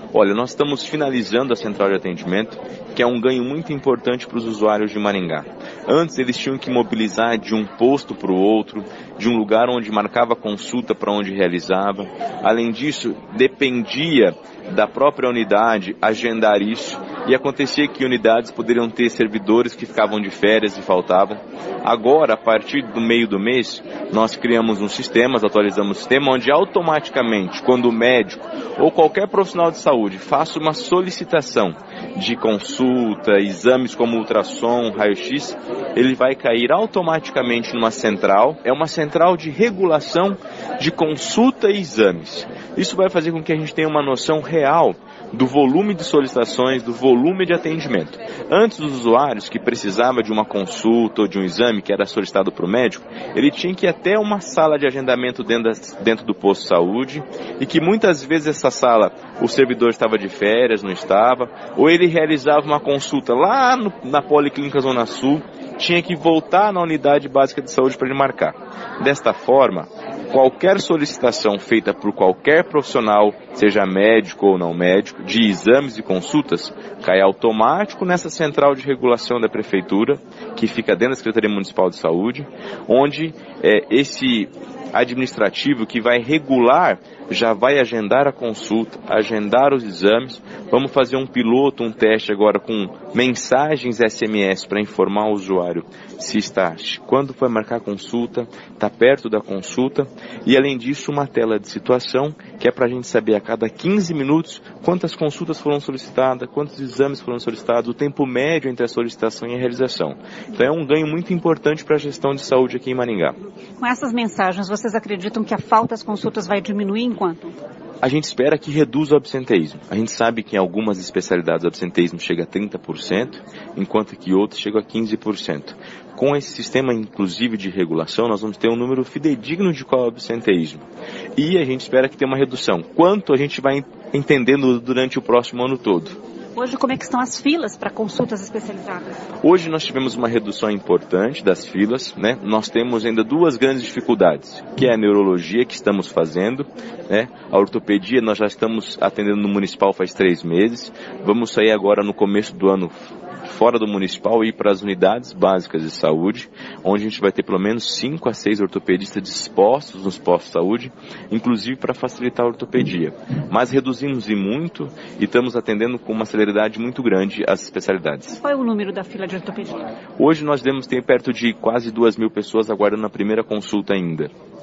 Olha, nós estamos finalizando a central de atendimento, que é um ganho muito importante para os usuários de Maringá. Antes eles tinham que mobilizar de um posto para o outro, de um lugar onde marcava consulta para onde realizava. Além disso, dependia da própria unidade agendar isso, e acontecia que unidades poderiam ter servidores que ficavam de férias e faltavam. Agora, a partir do meio do mês, nós criamos um sistema, atualizamos o sistema, onde automaticamente, quando o médico ou qualquer profissional de saúde faça uma solicitação de consulta, exames como ultrassom, raio-x, ele vai cair automaticamente numa central. É uma central de regulação de consulta e exames. Isso vai fazer com que a gente tenha uma noção real do volume de solicitações, do volume de atendimento. Antes, os usuários que precisavam de uma consulta ou de um exame que era solicitado para o médico, ele tinha que ir até uma sala de agendamento dentro do posto de saúde, e que muitas vezes essa sala, o servidor estava de férias, não estava, ou ele realizava uma consulta lá na Policlínica Zona Sul, tinha que voltar na unidade básica de saúde para ele marcar. Desta forma, qualquer solicitação feita por qualquer profissional, seja médico ou não médico, de exames e consultas, cai automático nessa central de regulação da prefeitura, que fica dentro da Secretaria Municipal de Saúde, onde esse administrativo que vai regular já vai agendar a consulta, agendar os exames. Vamos fazer um piloto, um teste agora com mensagens SMS para informar o usuário se está, quando foi marcar a consulta, está perto da consulta, e além disso uma tela de situação, que é para a gente saber a cada 15 minutos quantas consultas foram solicitadas, quantos exames foram solicitados, o tempo médio entre a solicitação e a realização. Então é um ganho muito importante para a gestão de saúde aqui em Maringá. Com essas mensagens, vocês acreditam que a falta das consultas vai diminuir em quanto? A gente espera que reduza o absenteísmo. A gente sabe que em algumas especialidades o absenteísmo chega a 30%, enquanto que outros chegam a 15%. Com esse sistema, inclusive, de regulação, nós vamos ter um número fidedigno de qual é o absenteísmo. E a gente espera que tenha uma redução. Quanto a gente vai entendendo durante o próximo ano todo. Hoje, como é que estão as filas para consultas especializadas? Hoje nós tivemos uma redução importante das filas, né? Nós temos ainda duas grandes dificuldades, que é a neurologia, que estamos fazendo, né? A ortopedia nós já estamos atendendo no municipal faz 3 meses, vamos sair agora no começo do ano fora do municipal e ir para as unidades básicas de saúde, onde a gente vai ter pelo menos 5 a 6 ortopedistas dispostos nos postos de saúde, inclusive para facilitar a ortopedia. Mas reduzimos e muito e estamos atendendo com uma celeridade muito grande as especialidades. Qual é o número da fila de ortopedia? Hoje nós devemos ter perto de quase 2.000 pessoas aguardando a primeira consulta ainda.